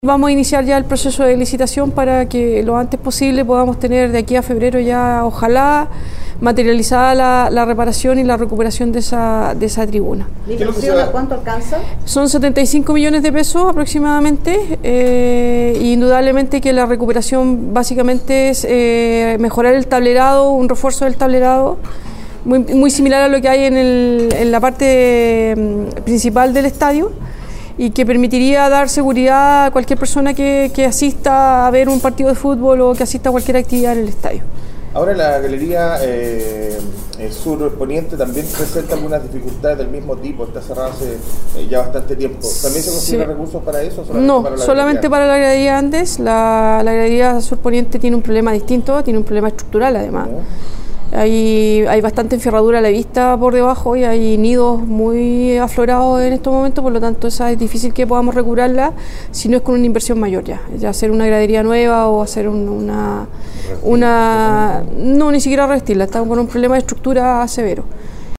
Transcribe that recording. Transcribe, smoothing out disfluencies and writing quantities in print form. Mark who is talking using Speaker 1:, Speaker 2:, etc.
Speaker 1: Vamos a iniciar ya el proceso de licitación para que lo antes posible podamos tener de aquí a febrero ya, ojalá, materializada la reparación y la recuperación de esa tribuna.
Speaker 2: ¿La inversión a cuánto alcanza?
Speaker 1: Son 75 millones de pesos aproximadamente, indudablemente que la recuperación básicamente es mejorar el tablerado, un refuerzo del tablerado, muy similar a lo que hay en la parte principal del estadio, y que permitiría dar seguridad a cualquier persona que asista a ver un partido de fútbol o que asista a cualquier actividad en el estadio.
Speaker 3: Ahora la galería sur poniente también presenta algunas dificultades del mismo tipo, está cerrada hace ya bastante tiempo. ¿También se consideran recursos para eso?
Speaker 1: No, solamente para la galería Andes. La galería sur poniente tiene un problema distinto, tiene un problema estructural además. Hay bastante enferradura a la vista por debajo y hay nidos muy aflorados en estos momentos, por lo tanto esa es difícil que podamos recuperarla si no es con una inversión mayor ya hacer una gradería nueva o hacer no, ni siquiera revestirla, estamos con un problema de estructura severo.